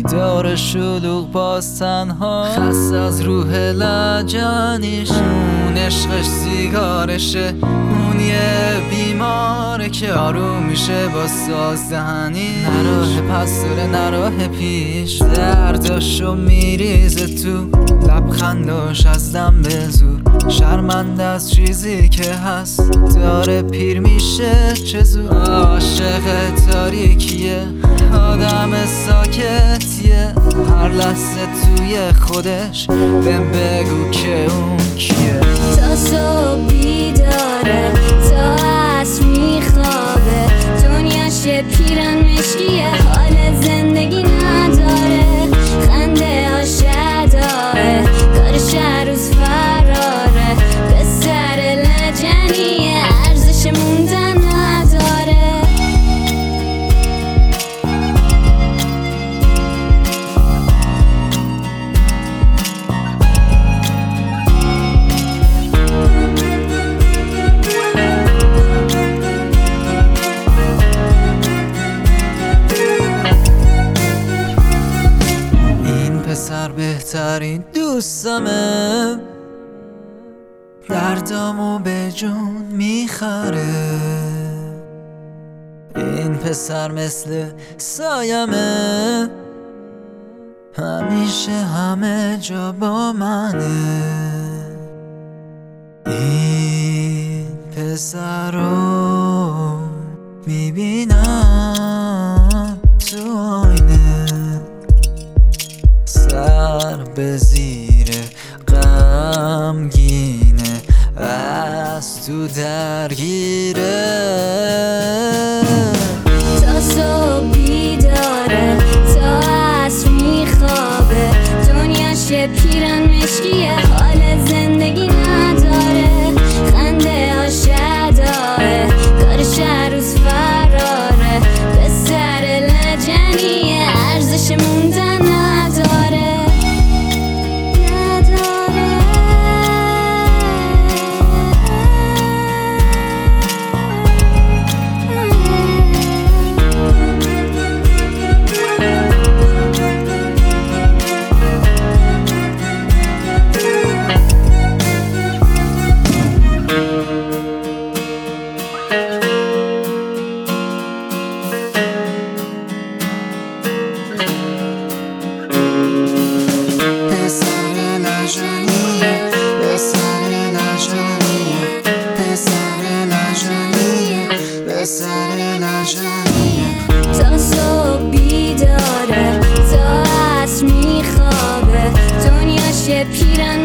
داره شلوغ باز تنها، خسته از روح لجنیش. اون عشقش سیگارشه، اون یه بیماره که آروم میشه با ساز دهنی. نراه پس داره نراه پیش، درداشو میریزه تو لبخنداش از دم به زور. شرمنده از چیزی که هست، داره پیر میشه چه زود. عاشق تاریکیه، آدم ساکتیه، هر لحظه توی خودش بهم بگو که اون کیه. تا صبح بیداره، تا عصر میخوابه، دنیاش یه پیرن مشکیه، حال زندگی نداره، خنده هاش داره، کارش هر روز فراره، پسر لجنیه، ارزش موندن نداره. پسر بهترین دوستمه، دردامو به جون میخره. این پسر مثل سایمه، همیشه همه جا با منه. این پسر رو میبینم تو آینه، سر به زیر غمگینه، از تو درگیره. تا صبح بیداره، تا عصر میخوابه، دنیاش یه پیرن مشکیه، حال زندگی نداره، خنده هاش داره، کارش هر روز فراره، پسر لجنیه، ارزش موندن نداره. تا صبح بیداره، تا عصر میخوابه، دنیاش یه پیرن